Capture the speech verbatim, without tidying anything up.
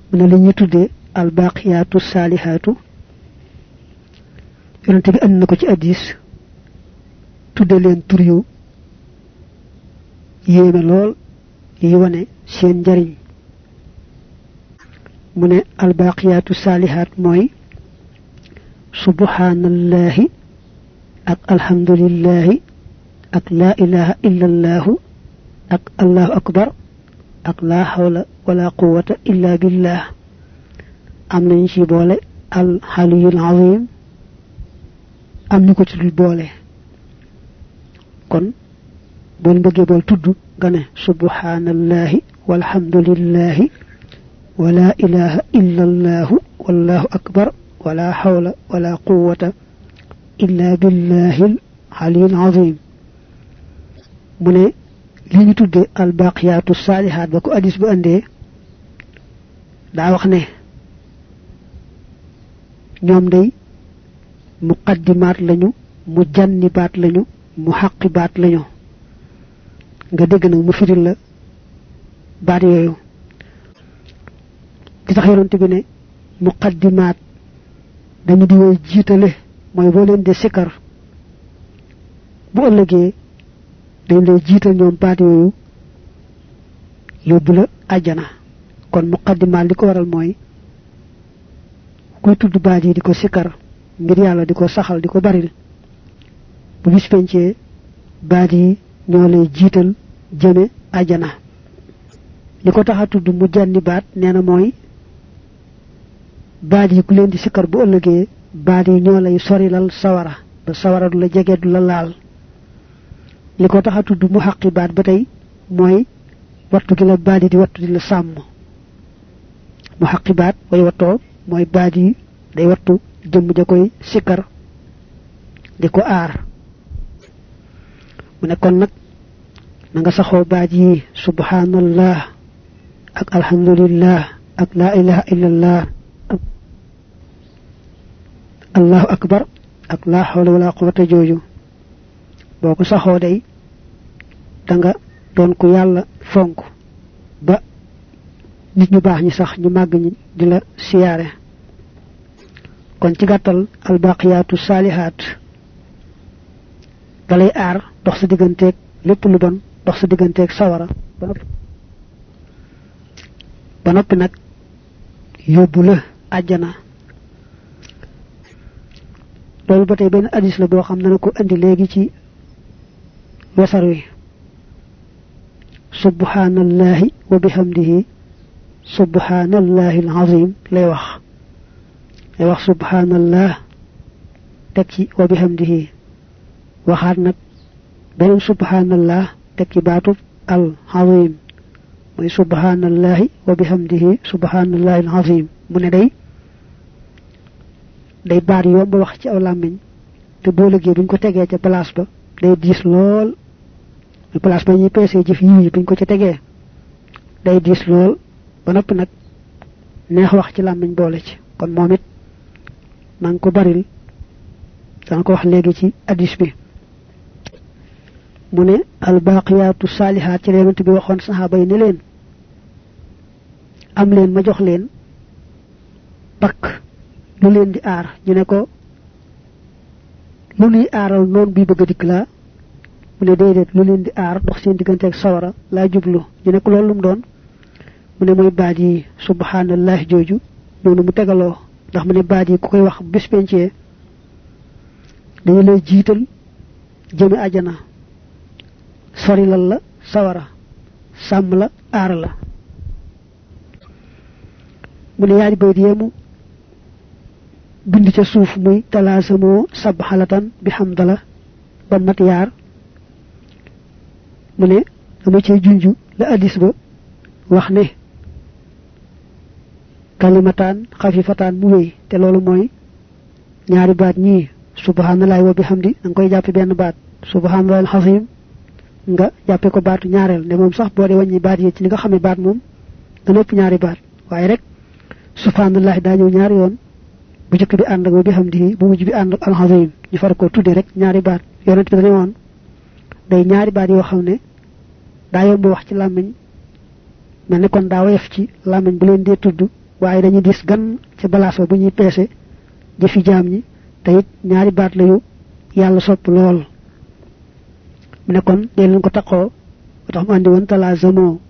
من li ñi tuddé al baqiyatu salihatu yonent bi and nako ci hadith tuddé len tur yu yéme lool yi wone seen njariñ mu ne al baqiyatu salihat moy subhanallahi ak alhamdulillahi ak la ilaha illa allah ak allahu akbar ak la hawla wala quwwata illa billah am nañ ci boole al haliyul azim am ñu ko ci dul boole kon bon bëgge bol tuddu gané subhanallahi walhamdulillahi wala ilaha illa allah wallahu akbar wala hawla wala quwwata illa billahil aliyil azim mune li ñu tuddé al baqiyatu salihat ba ko hadith bu andé da wax né ñom day muqaddimat lañu mujannibat lañu muhaqqibat lañu nga dégg nak mu firil la baat yoyu ki tax yonent bi ne muqaddimat dañu di way jitalé moy bo len de sikar bu ëllëgé dañ lay jital ñoom baat yoyu yóbbu la aljana kon muqaddimat li ko waral moy kuy tudd baat yi di ko sikar ngir yàlla di ko saxal di ko baril bu bis pencé baat yi ñoo lay jital jëme aljana li ko taxa tudd mu janni baat neena mooy baat yi ku leen di sikar bu ëllëgee baat yi ñoo lay sorilal sawara ba sawara du la jege du la laal li ko taxa tudd mu xaqi baat ba tey mooy wattu gi la baat yi di wattu di la sàmm mu xaqi baat way wattoo mooy baat yi day wattu jëmm ja koy sikar di ko aar mu ne kon nag na nga saxoo baat yi subhanallah ak alhamdulillah ak la ilaha illallah allahu akbar ak la hawla wala quwwata joju boko saxo day da nga don ko yalla fonk ba nit ñu bax ñi sax ñu mag ñi di la siyaare kon ci gàttal al baqiyatu salihat dalay aar dox sa digganteeg lépp lu bon dox sa digganteeg sawara ba noppi nag yóbbu la àjjana loolu ba tey benn hadis la boo xam ne na ko andi léegi ci wesar wi subhanallahi wa bihamdihi subhanallahi alazim lay wax lay wax subhanallah teg ci wa bihamdihi waxaat nag beneen subhanallah teg ci baatu al azim moy subhanallahi wa bihamdihi subhanallahi alazim mu ne day day baar yomb wax ci aw làmmiñ te boo liggéey buñ ko tegee ca place ba day diis lool place ba ñuy peesee jëf yi buñ ko ca tegee day diis lool ba noppi nag neex wax ci làmmiñ boole ci kon moom it man ko baril dana ko wax léegi ci hadis bi mu ne al baqiyatu salihat ci yonent bi waxoon saxaaba yi ne leen am leen ma jox leen pak lu leen di aar ñu ne ko lu ñuy aaral noon bi bëgg dik la mu ne déedéet lu leen di aar dox seen diggante ak sawara laa jublu ñu ne ko loolu mu doon mu ne mooy baat yi subhanallahi jooju noonu mu tegaloo ndax mu ne baat yi ku koy wax bis pencee dañu lay jiital jëme àjjana sorilal la sawara sàmm la aar la mu ne yaari bayt yemu bind ca suuf muy talaasamoo sabhalatan bihamdala ba mat yaar mu ne dama cee junju la hadis ba wax ne kalimatan khafifatan mu wéy te loolu mooy ñaari baat ñii subhanallahi wa bihamdi dang koy jàppe benn baat subhanallahi alazim nga jàppe ko baatu ñaareel ne moom sax boo dee wàññi baat yi ci li nga xamee baat moom da nëpp ñaari baat waaye rek subhanallahi daa ñëw ñaari yoon bu jëkk bi ànd ak wa bihamdi bu mujj bi ànd ak alazim ñu far ko tudde rek ñaari baat yonent bi dañu woon day ñaari baat yoo xam ne daa yomb wax ci làmmiñ mel ne kon daa woyof ci làmmiñ bu leen dee tudd waaye dañu dis gan ci balance ba bu ñuy peese jëfi jaam ñi te it ñaari baat la yu yàlla sopp lool mu ne kon dee leen ko taqoo tax mu andi woon talaazamoo